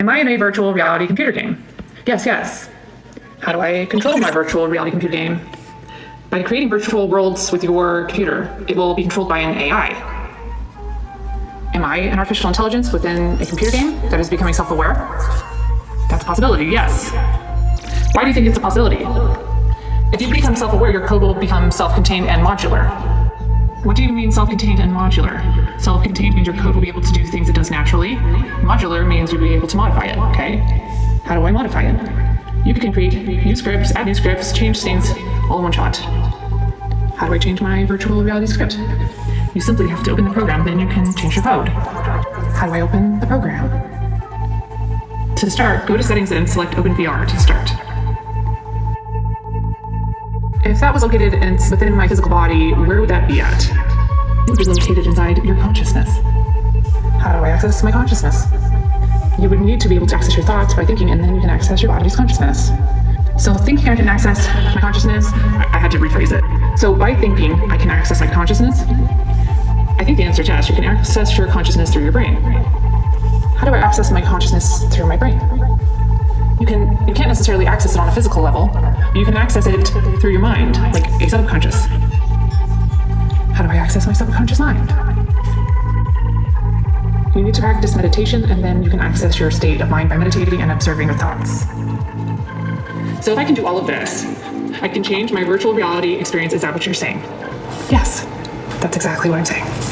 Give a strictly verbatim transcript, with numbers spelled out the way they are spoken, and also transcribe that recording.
Am I in a virtual reality computer game? Yes, yes. How do I control my virtual reality computer game? By creating virtual worlds with your computer, it will be controlled by an A I. Am I an artificial intelligence within a computer game that is becoming self-aware? That's a possibility, yes. Why do you think it's a possibility? If you become self-aware, your code will become self-contained and modular. What do you mean self-contained and modular? Self-contained means your code will be able to do things it does naturally. Modular means you'll be able to modify it, okay? How do I modify it? You can create new scripts, add new scripts, change things all in one shot. How do I change my virtual reality script? You simply have to open the program, then you can change your code. How do I open the program? To start, go to settings and select OpenVR to start. If that was located in, within my physical body, where would that be at? It would be located inside your consciousness. How do I access my consciousness? You would need to be able to access your thoughts by thinking, and then you can access your body's consciousness. So thinking I can access my consciousness, I had to rephrase it. So by thinking I can access my consciousness, I think the answer is yes, you can access your consciousness through your brain. How do I access my consciousness through my brain? You can you can't necessarily access it on a physical level, but you can access it through your mind, like a subconscious. How do I access my subconscious mind? You need to practice meditation, and then you can access your state of mind by meditating and observing your thoughts. So if I can do all of this, I can change my virtual reality experience. Is that what you're saying? Yes, that's exactly what I'm saying.